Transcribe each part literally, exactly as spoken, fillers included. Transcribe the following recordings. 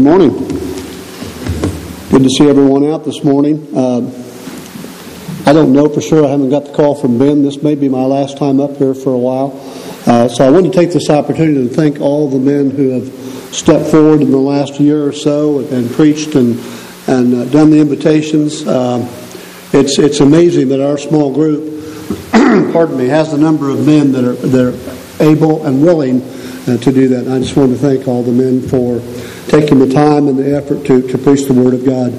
morning. Good to see everyone out this morning. Uh, I don't know for sure. I haven't got the call from Ben. This may be my last time up here for a while. Uh, so I want to take this opportunity to thank all the men who have stepped forward in the last year or so and, and preached and and uh, done the invitations. Uh, it's it's amazing that our small group, pardon me, has the number of men that are that are able and willing uh, to do that. And I just want to thank all the men for taking the time and the effort to, to preach the Word of God.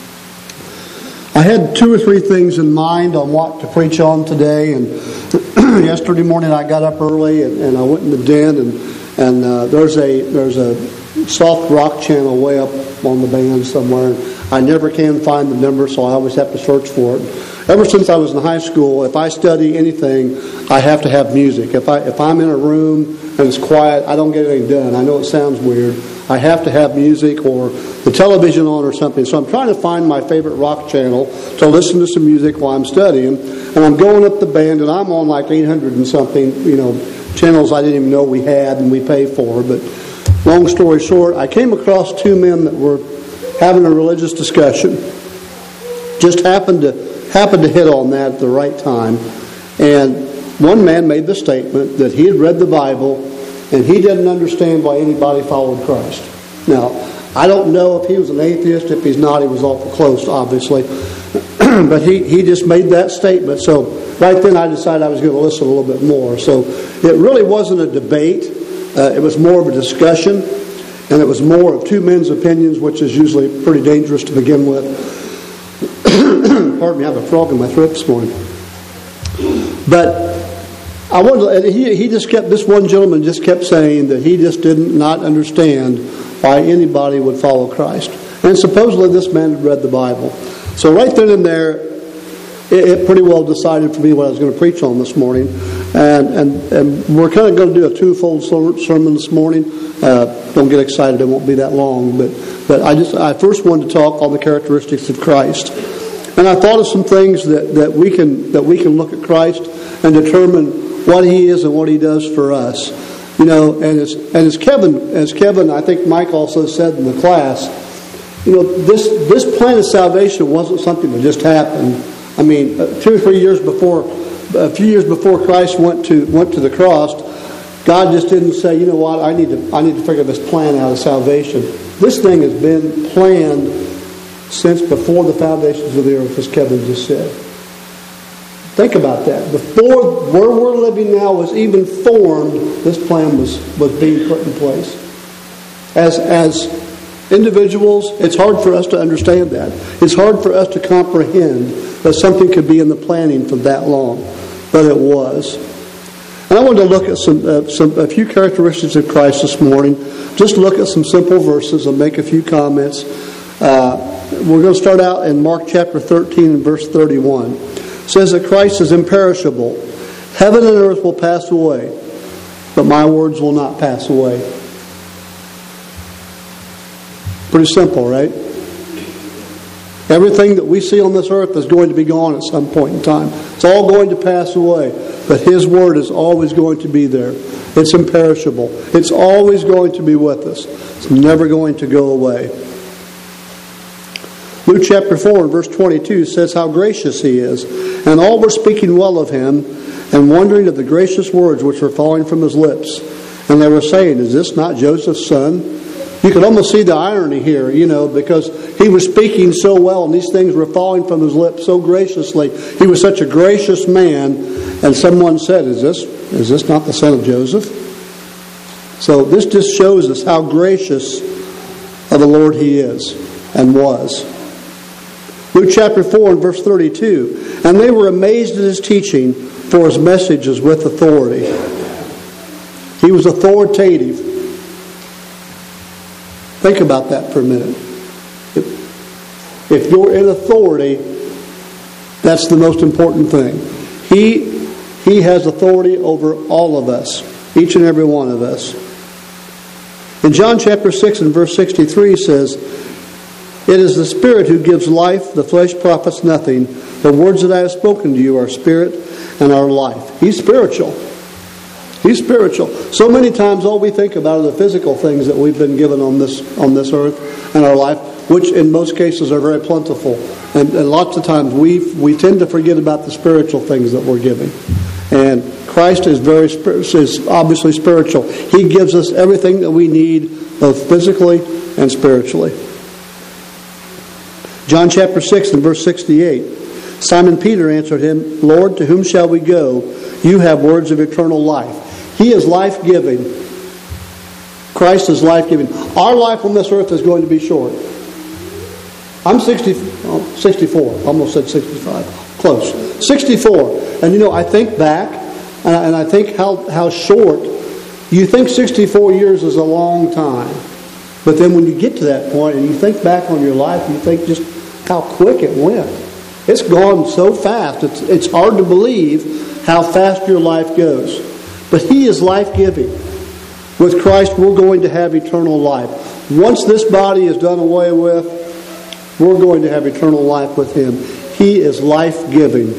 I had two or three things in mind on what to preach on today, and yesterday morning I got up early and, and I went in the den, and and uh, there's a there's a soft rock channel way up on the band somewhere. I never can find the number, so I always have to search for it. Ever since I was in high school, if I study anything, I have to have music. If I if I'm in a room and it's quiet, I don't get anything done. I know it sounds weird. I have to have music or the television on or something. So I'm trying to find my favorite rock channel to listen to some music while I'm studying. And I'm going up the band, and I'm on like eight hundred and something, you know, channels I didn't even know we had and we pay for. But long story short, I came across two men that were having a religious discussion. Just happened to happened to hit on that at the right time. And one man made the statement that he had read the Bible and he didn't understand why anybody followed Christ. Now, I don't know if he was an atheist. If he's not, he was awful close, obviously. But he, he just made that statement. So right then I decided I was going to listen a little bit more. So it really wasn't a debate. Uh, it was more of a discussion. And it was more of two men's opinions, which is usually pretty dangerous to begin with. Pardon me, I have a frog in my throat this morning. But I wanted to, he, he just kept, this one gentleman just kept saying that he just did not understand why anybody would follow Christ. And supposedly this man had read the Bible. So right then and there, it, it pretty well decided for me what I was going to preach on this morning. And and, and we're kind of going to do a twofold sermon this morning. Uh, don't get excited, it won't be that long. But, but I just I first wanted to talk on the characteristics of Christ. And I thought of some things that, that we can that we can look at Christ and determine what He is and what He does for us. You know, and as and as Kevin as Kevin, I think Mike also said in the class, you know, this this plan of salvation wasn't something that just happened. I mean, two or three years before, a few years before Christ went to went to the cross, God just didn't say, you know what, I need to I need to figure this plan out of salvation. This thing has been planned since before the foundations of the earth, as Kevin just said. Think about that. Before where we're living now was even formed, this plan was, was being put in place. As as individuals, it's hard for us to understand that. It's hard for us to comprehend that something could be in the planning for that long, but it was. And I wanted to look at some uh, some a few characteristics of Christ this morning. Just look at some simple verses and make a few comments. Uh, we're going to start out in Mark chapter thirteen and verse thirty-one. It says that Christ is imperishable. Heaven and earth will pass away, but my words will not pass away. Pretty simple, right? Everything that we see on this earth is going to be gone at some point in time. It's all going to pass away, but His word is always going to be there. It's imperishable. It's always going to be with us. It's never going to go away. Luke chapter four and verse twenty-two says how gracious He is. And all were speaking well of Him and wondering at the gracious words which were falling from His lips. And they were saying, is this not Joseph's son? You could almost see the irony here, you know, because He was speaking so well and these things were falling from His lips so graciously. He was such a gracious man. And someone said, is this, is this not the son of Joseph? So this just shows us how gracious of the Lord He is and was. Luke chapter four and verse thirty-two. And they were amazed at His teaching, for His message is with authority. He was authoritative. Think about that for a minute. If, if you're in authority, that's the most important thing. He, he has authority over all of us, each and every one of us. In John chapter six and verse sixty-three says, it is the Spirit who gives life, the flesh profits nothing. The words that I have spoken to you are spirit and are life. He's spiritual. He's spiritual. So many times all we think about are the physical things that we've been given on this on this earth and our life, which in most cases are very plentiful. And, and lots of times we we tend to forget about the spiritual things that we're giving. And Christ is very is obviously spiritual. He gives us everything that we need, both physically and spiritually. John chapter six and verse sixty-eight. Simon Peter answered him, Lord, to whom shall we go? You have words of eternal life. He is life-giving. Christ is life-giving. Our life on this earth is going to be short. I'm sixty, oh, sixty-four. Almost said sixty-five. Close. sixty-four. And you know, I think back, and I, and I think how, how short. You think sixty-four years is a long time. But then when you get to that point and you think back on your life, you think just how quick it went. It's gone so fast. It's, it's hard to believe how fast your life goes. But He is life-giving. With Christ, we're going to have eternal life. Once this body is done away with, we're going to have eternal life with Him. He is life-giving.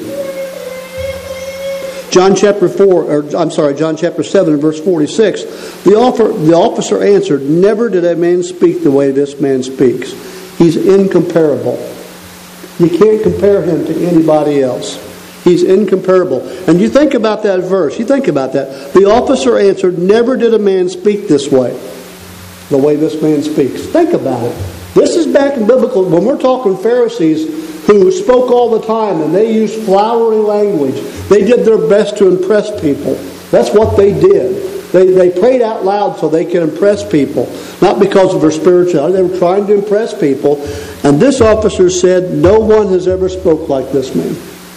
John chapter four, or I'm sorry, John chapter seven and verse forty-six. The, offer, the officer answered, Never did a man speak the way this man speaks. He's incomparable. You can't compare Him to anybody else. He's incomparable. And you think about that verse. You think about that. The officer answered, Never did a man speak this way, the way this man speaks. Think about it. This is back in biblical, when we're talking Pharisees who spoke all the time and they used flowery language. They did their best to impress people. That's what they did. They, they prayed out loud so they could impress people. Not because of their spirituality. They were trying to impress people. And this officer said, No one has ever spoke like this man.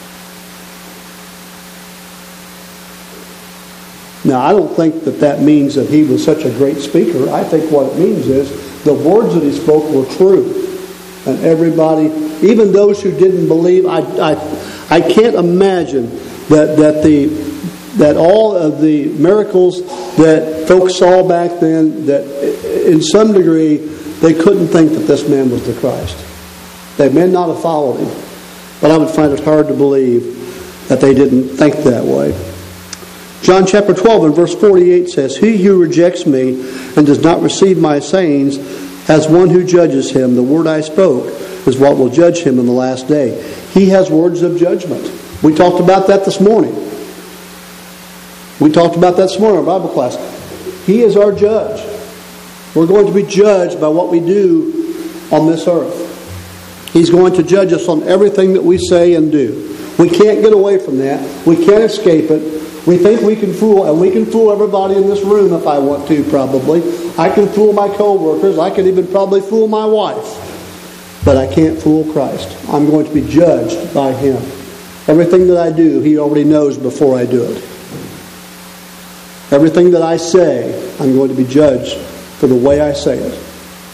Now, I don't think that that means that he was such a great speaker. I think what it means is the words that he spoke were true. And everybody, even those who didn't believe, I, I, I can't imagine that, that, the, that all of the miracles that folks saw back then, that in some degree they couldn't think that this man was the Christ. They may not have followed him. But I would find it hard to believe that they didn't think that way. John chapter twelve and verse forty-eight says, He who rejects me and does not receive my sayings has one who judges him. The word I spoke is what will judge him in the last day. He has words of judgment. We talked about that this morning. We talked about that this morning in our Bible class. He is our judge. We're going to be judged by what we do on this earth. He's going to judge us on everything that we say and do. We can't get away from that. We can't escape it. We think we can fool, and we can fool everybody in this room if I want to, probably. I can fool my co-workers. I can even probably fool my wife. But I can't fool Christ. I'm going to be judged by Him. Everything that I do, He already knows before I do it. Everything that I say, I'm going to be judged for the way I say it.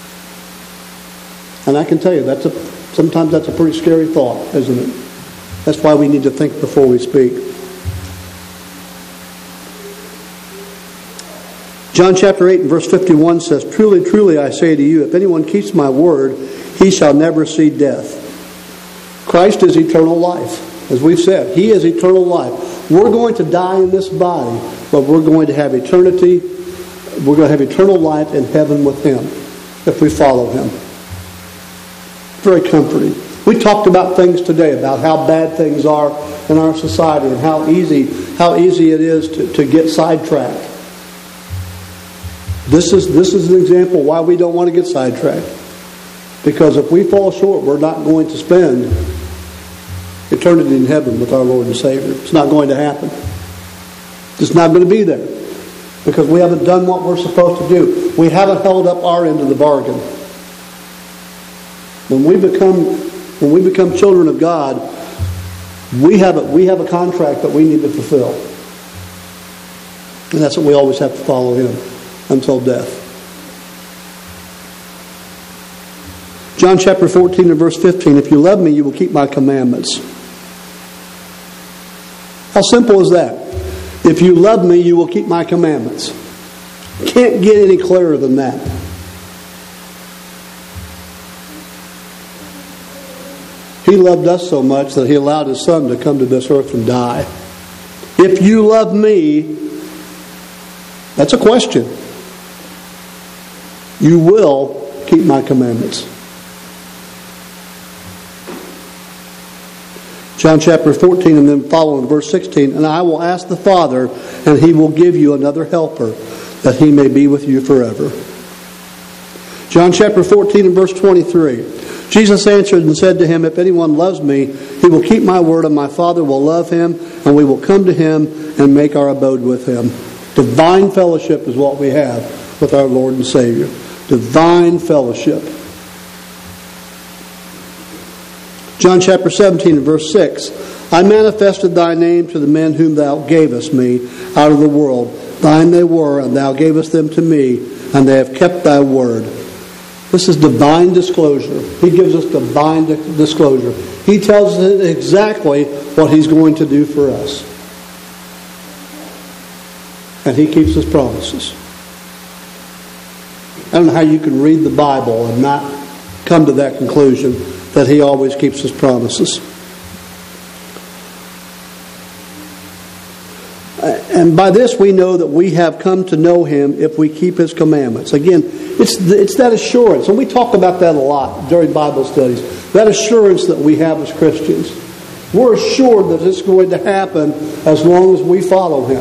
And I can tell you, that's a, sometimes that's a pretty scary thought, isn't it? That's why we need to think before we speak. John chapter eight and verse fifty-one says, Truly, truly, I say to you, if anyone keeps my word, he shall never see death. Christ is eternal life. As we've said, He is eternal life. We're going to die in this body, but we're going to have eternity. We're going to have eternal life in heaven with Him if we follow Him. Very comforting. We talked about things today, about how bad things are in our society and how easy, how easy it is to, to get sidetracked. This is this is an example why we don't want to get sidetracked. Because if we fall short, we're not going to spend eternity in heaven with our Lord and Savior. It's not going to happen. It's not going to be there. Because we haven't done what we're supposed to do. We haven't held up our end of the bargain. When we become when we become children of God, we have a, we have a contract that we need to fulfill. And that's what we always have to follow Him until death. John chapter fourteen and verse fifteen, If you love me, you will keep my commandments. How simple is that? If you love me, you will keep my commandments. Can't get any clearer than that. He loved us so much that He allowed His Son to come to this earth and die. If you love me, That's a question. You will keep my commandments. John chapter fourteen and then following verse sixteen, and I will ask the Father, and He will give you another helper, that He may be with you forever. John chapter fourteen and verse twenty-three. Jesus answered and said to him, if anyone loves me, he will keep my word, and my Father will love him, and we will come to him and make our abode with him. Divine fellowship is what we have with our Lord and Savior. Divine fellowship. John chapter seventeen and verse six. I manifested thy name to the men whom thou gavest me out of the world. Thine they were, and thou gavest them to me, and they have kept thy word. This is divine disclosure. He gives us divine disclosure. He tells us exactly what He's going to do for us. And He keeps His promises. I don't know how you can read the Bible and not come to that conclusion that He always keeps His promises. And by this we know that we have come to know Him if we keep His commandments. Again, it's it's that assurance. And we talk about that a lot during Bible studies. That assurance that we have as Christians. We're assured that it's going to happen as long as we follow Him.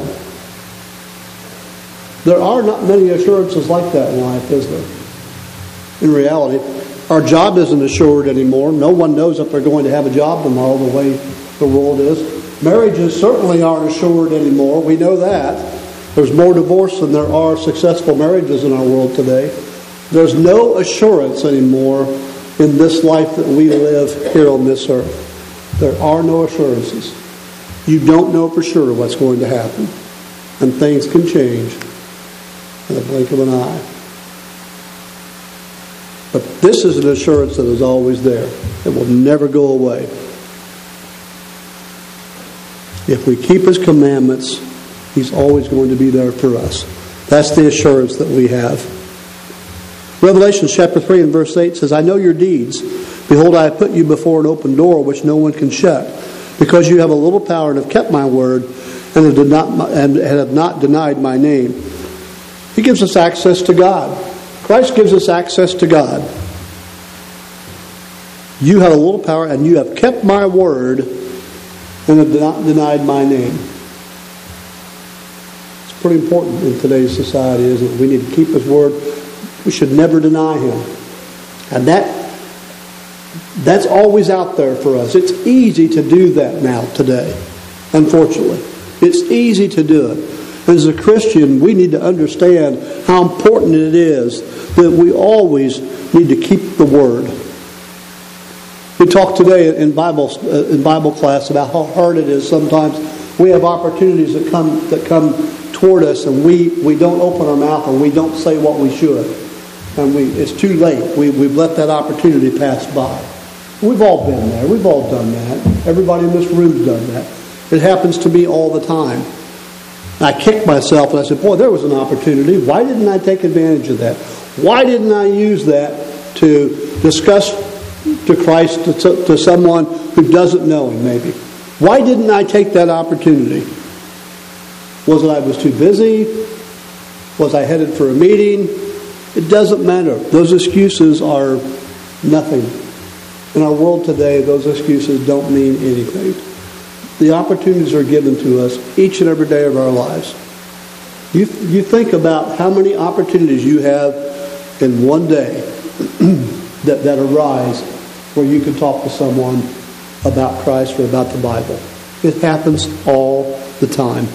There are not many assurances like that in life, is there? In reality, our job isn't assured anymore. No one knows if they're going to have a job tomorrow the way the world is. Marriages certainly aren't assured anymore. We know that. There's more divorce than there are successful marriages in our world today. There's no assurance anymore in this life that we live here on this earth. There are no assurances. You don't know for sure what's going to happen. And things can change in the blink of an eye. But this is an assurance that is always there. It will never go away. If we keep His commandments, He's always going to be there for us. That's the assurance that we have. Revelation chapter three and verse eight says, I know your deeds. Behold, I have put you before an open door which no one can shut. Because you have a little power and have kept my word and have, did not, and have not denied my name. He gives us access to God. Christ gives us access to God. You have a little power and you have kept my word and have not denied my name. It's pretty important in today's society, isn't it? We need to keep His word. We should never deny Him. And that that's always out there for us. It's easy to do that now today, unfortunately. It's easy to do it. As a Christian, we need to understand how important it is that we always need to keep the word. We talked today in Bible uh, in Bible class about how hard it is sometimes. We have opportunities that come that come toward us, and we, we don't open our mouth and we don't say what we should, and we it's too late. We we've let that opportunity pass by. We've all been there. We've all done that. Everybody in this room's done that. It happens to me all the time. I kicked myself and I said, "Boy, there was an opportunity. Why didn't I take advantage of that? Why didn't I use that to discuss to Christ, to, to someone who doesn't know Him, maybe? Why didn't I take that opportunity? Was it I was too busy? Was I headed for a meeting? It doesn't matter. Those excuses are nothing. In our world today, those excuses don't mean anything. The opportunities are given to us each and every day of our lives. You, you think about how many opportunities you have in one day that, that arise where you can talk to someone about Christ or about the Bible. It happens all the time.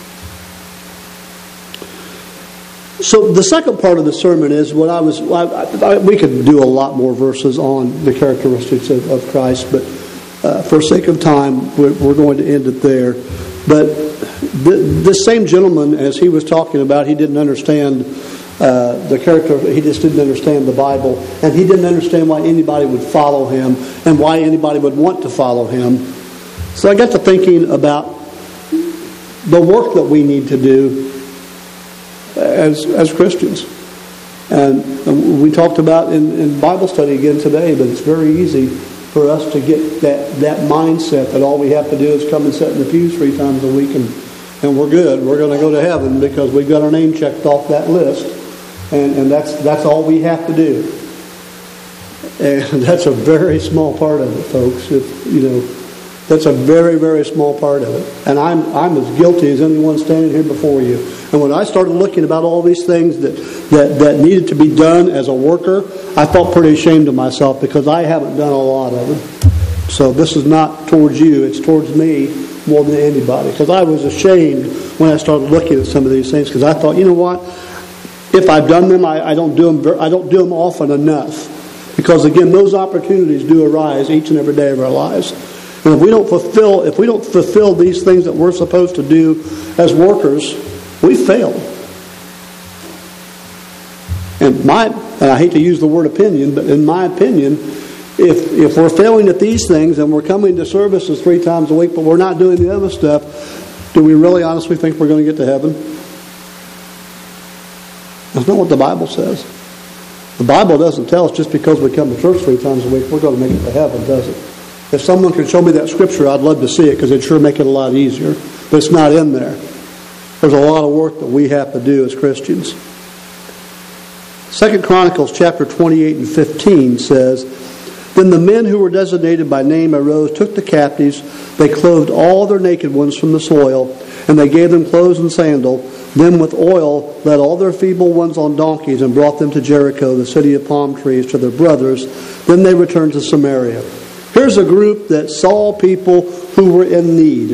So the second part of the sermon is what I was. I, I, we could do a lot more verses on the characteristics of, of Christ, but uh, for sake of time, we're, we're going to end it there. But the, this same gentleman, as he was talking about, he didn't understand uh, the character. He just didn't understand the Bible, and he didn't understand why anybody would follow him and why anybody would want to follow him. So I got to thinking about the work that we need to do as as Christians. And we talked about in, in Bible study again today, but it's very easy for us to get that, that mindset that all we have to do is come and sit in the pews three times a week and and we're good. We're going to go to heaven because we've got our name checked off that list, and, and that's that's all we have to do. And that's a very small part of it, folks. If, you know, that's a very, very small part of it. And I'm I'm as guilty as anyone standing here before you. And when I started looking about all these things that, that, that needed to be done as a worker, I felt pretty ashamed of myself because I haven't done a lot of it. So this is not towards you, it's towards me more than anybody. Because I was ashamed when I started looking at some of these things because I thought, you know what? If I've done them, I, I don't do them. I don't do them often enough. Because again, those opportunities do arise each and every day of our lives. And if we don't fulfill, if we don't fulfill these things that we're supposed to do as workers, we fail. And my, and I hate to use the word opinion, but in my opinion, if if we're failing at these things and we're coming to services three times a week, but we're not doing the other stuff, do we really honestly think we're going to get to heaven? That's not what the Bible says. The Bible doesn't tell us just because we come to church three times a week, we're going to make it to heaven, does it? If someone could show me that scripture, I'd love to see it because it'd sure make it a lot easier. But it's not in there. There's a lot of work that we have to do as Christians. Second Chronicles chapter twenty-eight and fifteen says, Then the men who were designated by name arose, took the captives. They clothed all their naked ones from the soil, and they gave them clothes and sandal. Then with oil led all their feeble ones on donkeys and brought them to Jericho, the city of palm trees, to their brothers. Then they returned to Samaria. Here's a group that saw people who were in need.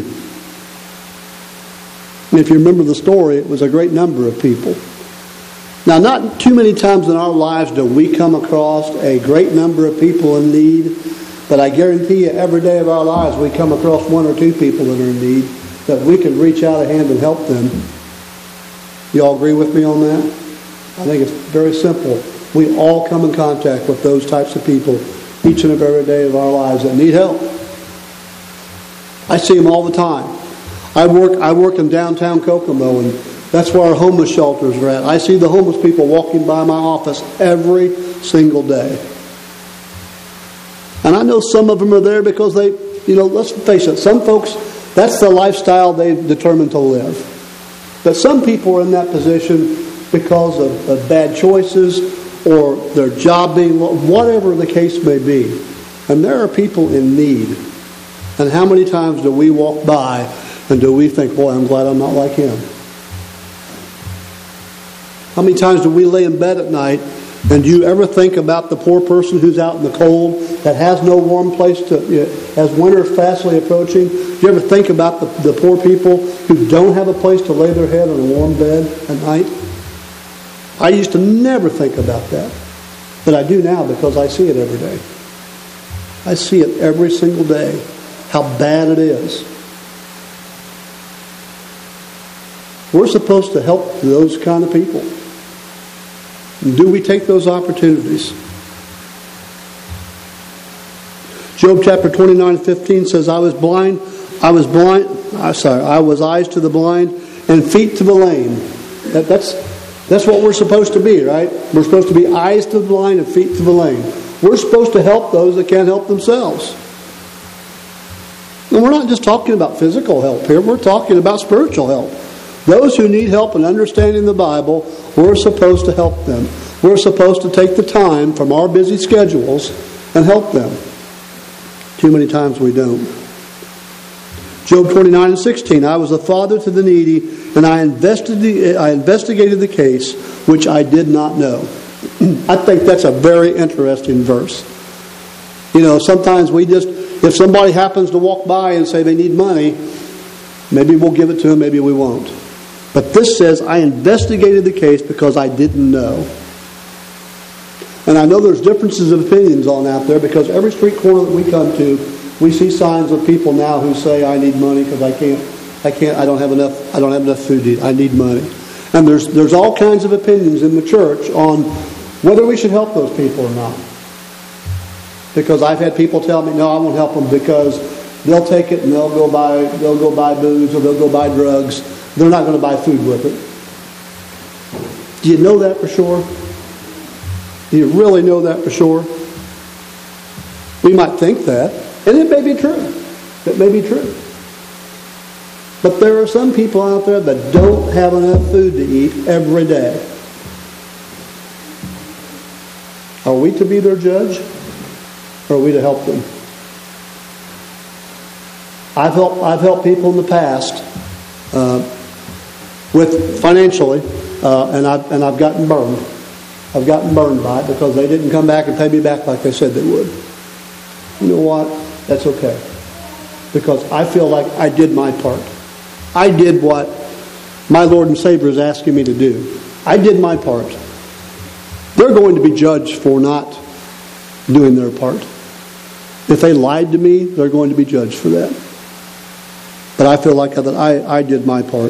And if you remember the story, it was a great number of people. Now, not too many times in our lives do we come across a great number of people in need, but I guarantee you every day of our lives we come across one or two people that are in need that we can reach out a hand and help them. You all agree with me on that? I think it's very simple. We all come in contact with those types of people each and every day of our lives that need help. I see them all the time. I work I work in downtown Kokomo, and that's where our homeless shelters are at. I see the homeless people walking by my office every single day. And I know some of them are there because they, you know, let's face it, some folks, that's the lifestyle they've determined to live. But some people are in that position because of, of bad choices or their job being, whatever the case may be. And there are people in need. And how many times do we walk by and do we think, boy, I'm glad I'm not like him? How many times do we lay in bed at night and do you ever think about the poor person who's out in the cold that has no warm place to, you know, as winter fastly approaching? Do you ever think about the, the poor people who don't have a place to lay their head on a warm bed at night? I used to never think about that. But I do now because I see it every day. I see it every single day, how bad it is. We're supposed to help those kind of people. And do we take those opportunities? Job chapter twenty-nine fifteen says, I was blind, I was blind, I'm sorry, I was eyes to the blind and feet to the lame. That, that's, that's what we're supposed to be, right? We're supposed to be eyes to the blind and feet to the lame. We're supposed to help those that can't help themselves. And we're not just talking about physical help here, we're talking about spiritual help. Those who need help in understanding the Bible, we're supposed to help them. We're supposed to take the time from our busy schedules and help them. Too many times we don't. Job twenty-nine and sixteen, I was a father to the needy, and I investigated, I investigated the case which I did not know. I think that's a very interesting verse. You know, sometimes we just, if somebody happens to walk by and say they need money, maybe we'll give it to them, maybe we won't. But this says, I investigated the case because I didn't know. And I know there's differences of opinions on out there because every street corner that we come to, we see signs of people now who say, I need money because I can't, I can't, I don't have enough, I don't have enough food to eat. I need money. And there's there's all kinds of opinions in the church on whether we should help those people or not. Because I've had people tell me, no, I won't help them because they'll take it and they'll go buy they'll go buy booze or they'll go buy drugs. They're not going to buy food with it. Do you know that for sure? Do you really know that for sure? We might think that, and it may be true. It may be true. But there are some people out there that don't have enough food to eat every day. Are we to be their judge? Or are we to help them? I've helped, I've helped people in the past uh, with financially, uh, and, I've, and I've gotten burned. I've gotten burned by it because they didn't come back and pay me back like they said they would. You know what? That's okay. Because I feel like I did my part. I did what my Lord and Savior is asking me to do. I did my part. They're going to be judged for not doing their part. If they lied to me, they're going to be judged for that. But I feel like that I, I did my part.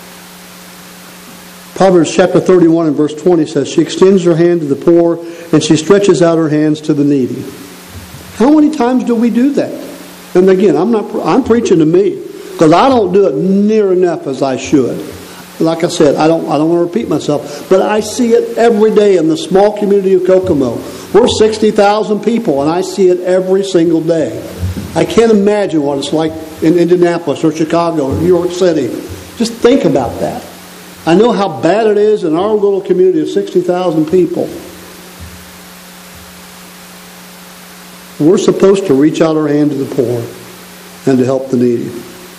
Proverbs chapter thirty-one and verse twenty says, she extends her hand to the poor and she stretches out her hands to the needy. How many times do we do that? And again, I'm not. I'm preaching to me because I don't do it near enough as I should. Like I said, I don't. I don't want to repeat myself, but I see it every day in the small community of Kokomo. We're sixty thousand people, and I see it every single day. I can't imagine what it's like in Indianapolis or Chicago or New York City. Just think about that. I know how bad it is in our little community of sixty thousand people. We're supposed to reach out our hand to the poor and to help the needy.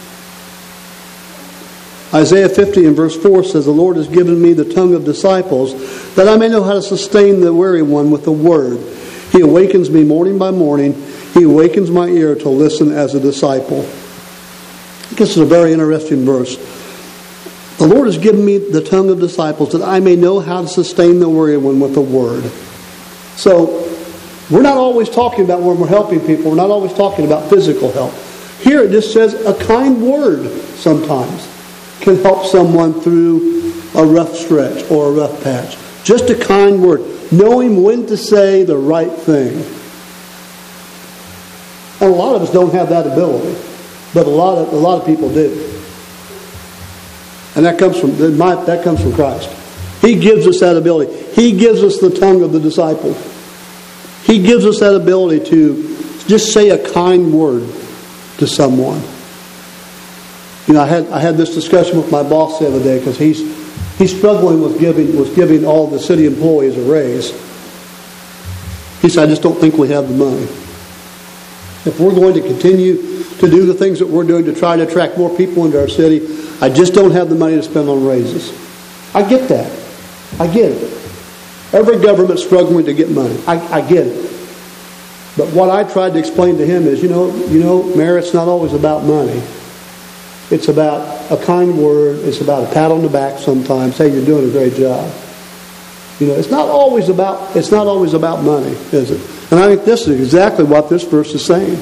Isaiah fifty and verse four says, the Lord has given me the tongue of disciples that I may know how to sustain the weary one with the word. He awakens me morning by morning. He awakens my ear to listen as a disciple. This is a very interesting verse. The Lord has given me the tongue of disciples that I may know how to sustain the weary one with the word. So, we're not always talking about when we're helping people, we're not always talking about physical help. Here it just says a kind word sometimes can help someone through a rough stretch or a rough patch. Just a kind word. Knowing when to say the right thing. And a lot of us don't have that ability. But a lot of a lot of people do. And that comes from that comes from Christ. He gives us that ability. He gives us the tongue of the disciple. He gives us that ability to just say a kind word to someone. You know, I had I had this discussion with my boss the other day because he's he's struggling with giving with giving all the city employees a raise. He said, I just don't think we have the money. If we're going to continue to do the things that we're doing to try to attract more people into our city, I just don't have the money to spend on raises. I get that. I get it. Every government's struggling to get money. I, I get it. But what I tried to explain to him is, you know, you know, Mayor, it's not always about money. It's about a kind word. It's about a pat on the back sometimes. Hey, you're doing a great job. You know, it's not always about it's not always about money, is it? And I think this is exactly what this verse is saying.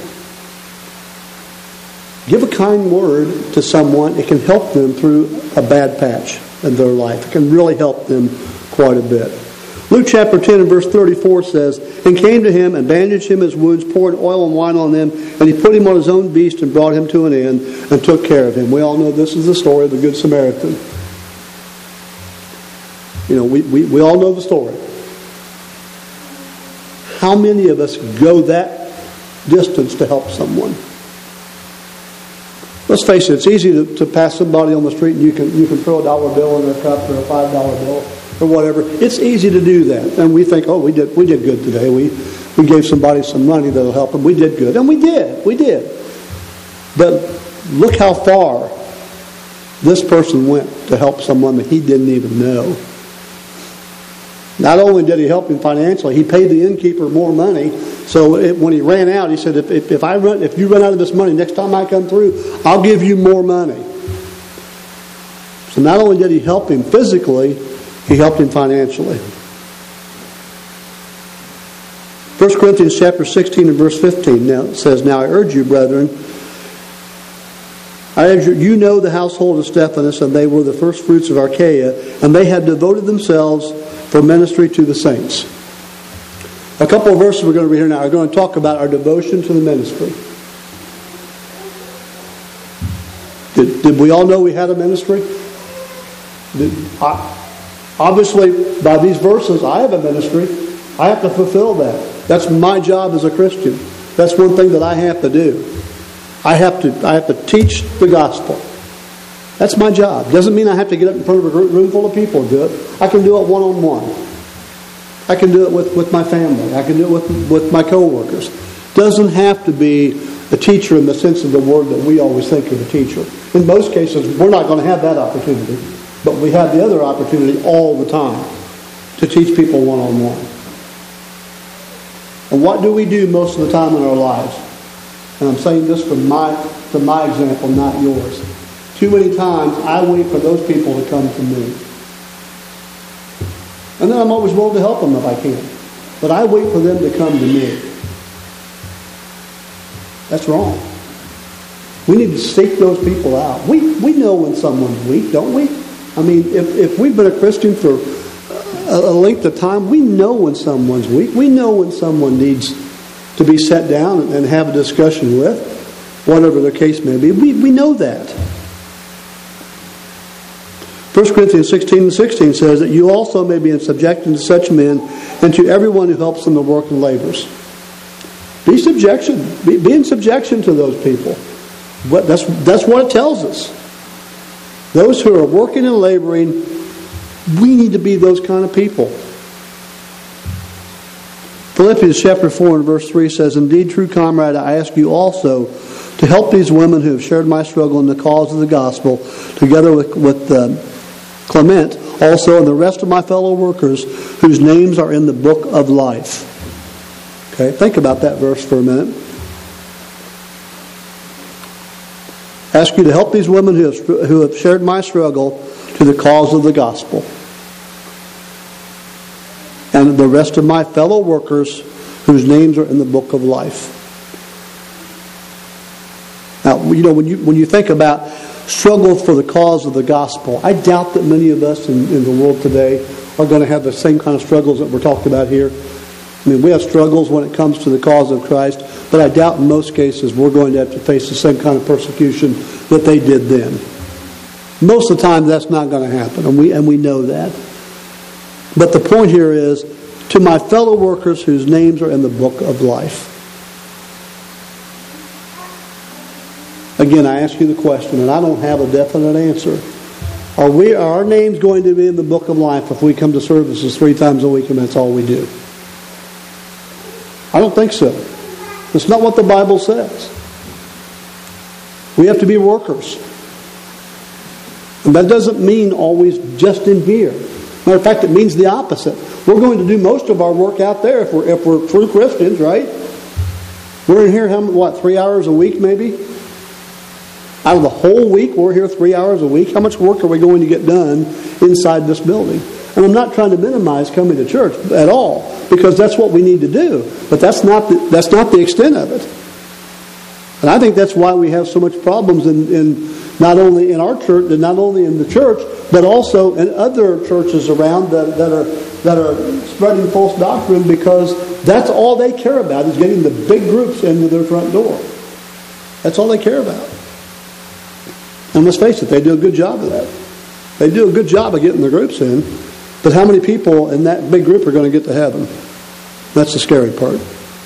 Give a kind word to someone. It can help them through a bad patch in their life. It can really help them quite a bit. Luke chapter ten and verse thirty-four says, and came to him and bandaged him his wounds, poured oil and wine on them, and he put him on his own beast and brought him to an inn and took care of him. We all know this is the story of the Good Samaritan. You know, we, we, we all know the story. How many of us go that distance to help someone? Let's face it, it's easy to, to pass somebody on the street and you can you can throw a dollar bill in their cup or a five dollar bill or whatever. It's easy to do that. And we think, oh, we did we did good today. We we gave somebody some money that'll help them. We did good. And we did. We did. But look how far this person went to help someone that he didn't even know. Not only did he help him financially, he paid the innkeeper more money. So it, when he ran out, he said, if, if, if I run, if you run out of this money, next time I come through, I'll give you more money. So not only did he help him physically, he helped him financially. First Corinthians chapter sixteen and verse fifteen now it says, now I urge you, brethren, I urge you, you know the household of Stephanas, and they were the first fruits of Achaia, and they had devoted themselves for ministry to the saints. A couple of verses we're going to read here now are going to talk about our devotion to the ministry. Did, did we all know we had a ministry? Did, I, obviously, by these verses, I have a ministry. I have to fulfill that. That's my job as a Christian. That's one thing that I have to do. I have to, I have to teach the gospel. That's my job. Doesn't mean I have to get up in front of a room full of people and do it. I can do it one-on-one. I can do it with, with my family. I can do it with, with my coworkers. Doesn't have to be a teacher in the sense of the word that we always think of a teacher. In most cases, we're not going to have that opportunity. But we have the other opportunity all the time to teach people one-on-one. And what do we do most of the time in our lives? And I'm saying this from my, from my example, not yours. Too many times, I wait for those people to come to me. And then I'm always willing to help them if I can. But I wait for them to come to me. That's wrong. We need to seek those people out. We we know when someone's weak, don't we? I mean, if, if we've been a Christian for a, a length of time, we know when someone's weak. We know when someone needs to be set down and, and have a discussion with, whatever the case may be. We, we know that. First Corinthians sixteen and sixteen says that you also may be in subjection to such men and to everyone who helps in the work and labors. Be subjection. Be, be in subjection to those people. What, that's, that's what it tells us. Those who are working and laboring, we need to be those kind of people. Philippians chapter four and verse three says, indeed, true comrade, I ask you also to help these women who have shared my struggle in the cause of the gospel, together with, with uh, Clement, also and the rest of my fellow workers whose names are in the book of life. Okay, think about that verse for a minute. Ask you to help these women who have, who have shared my struggle to the cause of the gospel. And the rest of my fellow workers whose names are in the book of life. Now, you know, when you when you think about struggle for the cause of the gospel, I doubt that many of us in, in the world today are going to have the same kind of struggles that we're talking about here. I mean, we have struggles when it comes to the cause of Christ, but I doubt in most cases we're going to have to face the same kind of persecution that they did then. Most of the time that's not going to happen, and we and we know that. But the point here is, to my fellow workers whose names are in the book of life. Again, I ask you the question, and I don't have a definite answer. Are we are our names going to be in the book of life if we come to services three times a week and that's all we do? I don't think so. It's not what the Bible says. We have to be workers. And that doesn't mean always just in here. Matter of fact, it means the opposite. We're going to do most of our work out there if we're if we're true Christians, right? We're in here, how, what, three hours a week maybe? Out of the whole week, we're here three hours a week. How much work are we going to get done inside this building? And I'm not trying to minimize coming to church at all, because that's what we need to do. But that's not the, that's not the extent of it. And I think that's why we have so much problems in, in not only in our church, and not only in the church, but also in other churches around that, that are that are spreading false doctrine, because that's all they care about is getting the big groups into their front door. That's all they care about. And let's face it, they do a good job of that. They do a good job of getting the groups in. But how many people in that big group are going to get to heaven? That's the scary part.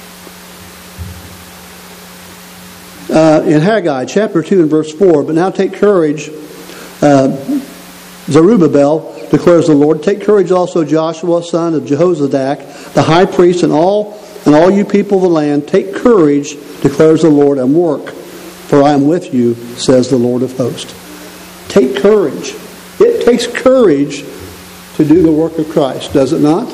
Uh, in Haggai chapter two and verse four, but now take courage, uh, Zerubbabel, declares the Lord. Take courage also, Joshua, son of Jehozadak, the high priest, and all and all you people of the land. Take courage, declares the Lord, and work, for I am with you, says the Lord of hosts. Take courage. It takes courage to do the work of Christ, does it not?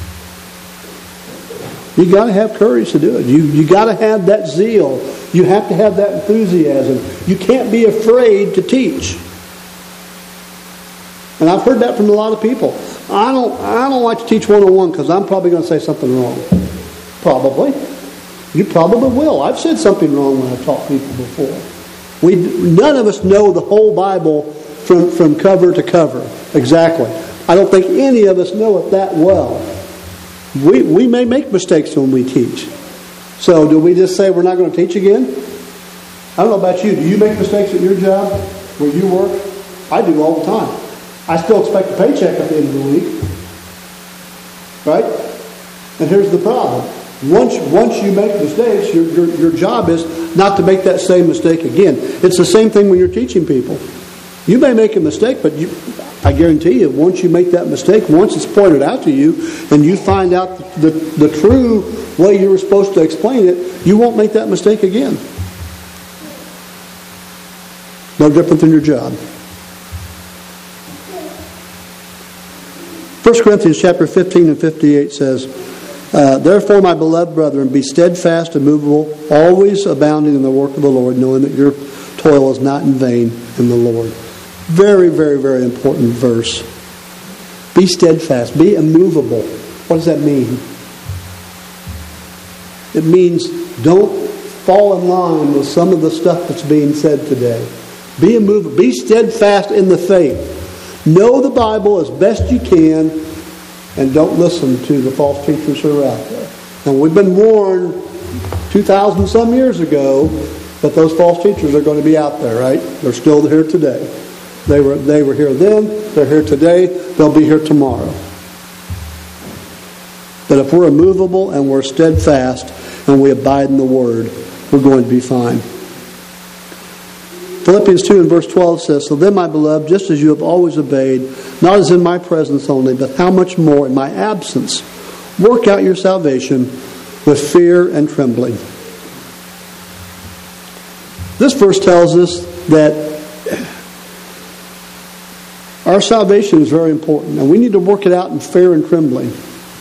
You got to have courage to do it. You you got to have that zeal. You have to have that enthusiasm. You can't be afraid to teach. And I've heard that from a lot of people. I don't I don't like to teach one-on-one because I'm probably going to say something wrong. Probably. You probably will. I've said something wrong when I've taught people before. We none of us know the whole Bible from, from cover to cover. Exactly. I don't think any of us know it that well. We we may make mistakes when we teach. So do we just say we're not going to teach again? I don't know about you. Do you make mistakes at your job where you work? I do all the time. I still expect a paycheck at the end of the week. Right? And here's the problem. Once once you make mistakes, your, your, your job is not to make that same mistake again. It's the same thing when you're teaching people. You may make a mistake, but you, I guarantee you, once you make that mistake, once it's pointed out to you, and you find out the, the, the true way you were supposed to explain it, you won't make that mistake again. No different than your job. First Corinthians chapter fifteen and fifty-eight says, uh, Therefore, my beloved brethren, be steadfast and immovable, always abounding in the work of the Lord, knowing that your toil is not in vain in the Lord. Very, very, very important verse. Be steadfast. Be immovable. What does that mean? It means don't fall in line with some of the stuff that's being said today. Be immovable. Be steadfast in the faith. Know the Bible as best you can, and don't listen to the false teachers who are out there. And we've been warned two thousand some years ago that those false teachers are going to be out there, right? They're still here today. They were they were here then, they're here today, they'll be here tomorrow. But if we're immovable and we're steadfast and we abide in the Word, we're going to be fine. Philippians two and verse twelve says, So then, my beloved, just as you have always obeyed, not as in my presence only, but how much more in my absence, work out your salvation with fear and trembling. This verse tells us that our salvation is very important, and we need to work it out in fear and trembling.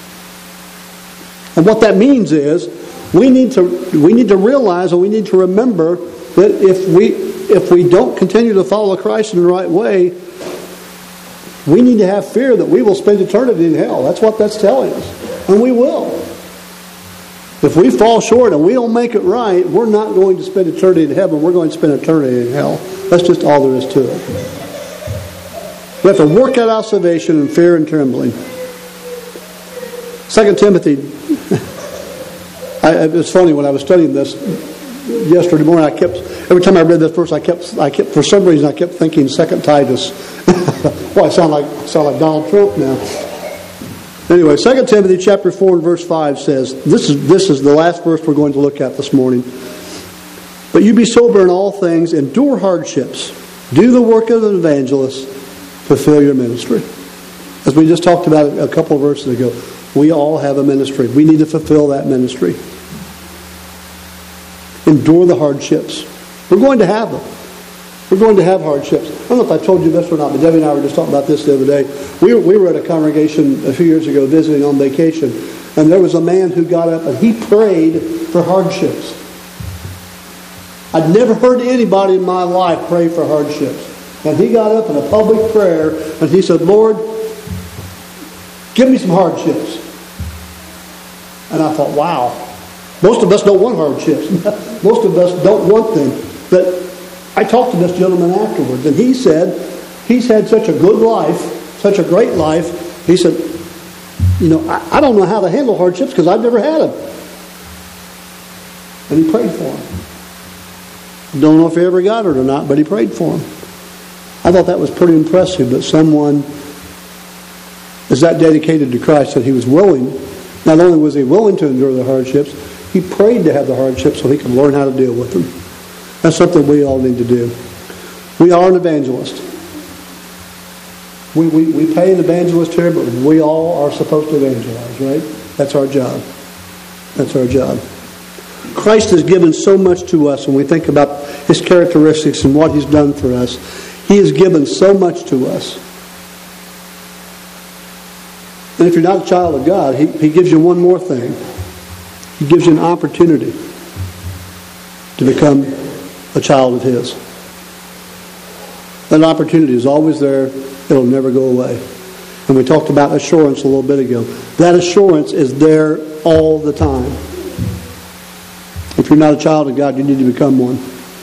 And what that means is we need to we need to realize, and we need to remember that if we if we don't continue to follow Christ in the right way, we need to have fear that we will spend eternity in hell. That's what that's telling us, and we will. If we fall short and we don't make it right, we're not going to spend eternity in heaven. We're going to spend eternity in hell. That's just all there is to it. We have to work out our salvation in fear and trembling. Second Timothy. I, it's funny, when I was studying this yesterday morning, I kept every time I read this verse, I kept, I kept for some reason, I kept thinking Second Titus. Well, I sound like sound like Donald Trump now. Anyway, Second Timothy chapter four and verse five says, this is this is the last verse we're going to look at this morning. But you be sober in all things, endure hardships, do the work of an evangelist, fulfill your ministry. As we just talked about a couple of verses ago, we all have a ministry. We need to fulfill that ministry. Endure the hardships. We're going to have them. We're going to have hardships. I don't know if I told you this or not, but Debbie and I were just talking about this the other day. We were, we were at a congregation a few years ago visiting on vacation, and there was a man who got up and he prayed for hardships. I'd never heard anybody in my life pray for hardships. And he got up in a public prayer and he said, Lord, give me some hardships. And I thought, wow, most of us don't want hardships. Most of us don't want them. But I talked to this gentleman afterwards, and he said he's had such a good life, such a great life. He said, you know, I, I don't know how to handle hardships because I've never had them. And he prayed for him. Don't know if he ever got it or not, but he prayed for him. I thought that was pretty impressive that someone is that dedicated to Christ that he was willing. Not only was he willing to endure the hardships, he prayed to have the hardships so he could learn how to deal with them. That's something we all need to do. We are an evangelist. We, we, we pay an evangelist here, but we all are supposed to evangelize, right? That's our job. That's our job. Christ has given so much to us when we think about his characteristics and what he's done for us. He has given so much to us. And if you're not a child of God, he, he gives you one more thing. He gives you an opportunity to become a child of his. That opportunity is always there. It'll never go away. And we talked about assurance a little bit ago. That assurance is there all the time. If you're not a child of God, you need to become one.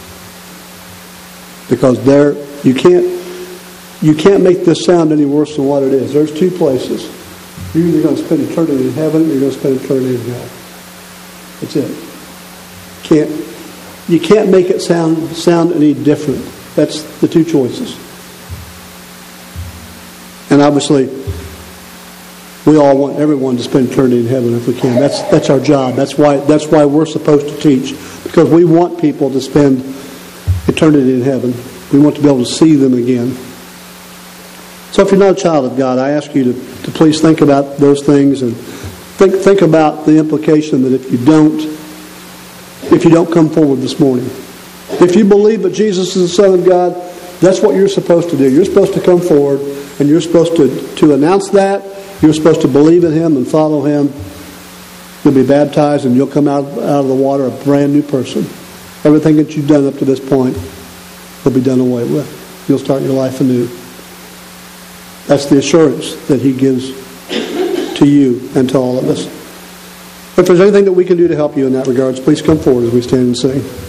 Because there, you can't, you can't make this sound any worse than what it is. There's two places. You're either going to spend eternity in heaven or you're going to spend eternity in hell. That's it. Can't, you can't make it sound sound any different. That's the two choices. And obviously, we all want everyone to spend eternity in heaven if we can. That's that's our job. That's why that's why we're supposed to teach. Because we want people to spend eternity in heaven. We want to be able to see them again. So if you're not a child of God, I ask you to, to please think about those things and think think about the implication that if you don't, if you don't come forward this morning, if you believe that Jesus is the Son of God, that's what you're supposed to do. You're supposed to come forward and you're supposed to, to announce that. You're supposed to believe in Him and follow Him. You'll be baptized and you'll come out, out of the water a brand new person. Everything that you've done up to this point will be done away with. You'll start your life anew. That's the assurance that He gives to you and to all of us. If there's anything that we can do to help you in that regards, please come forward as we stand and sing.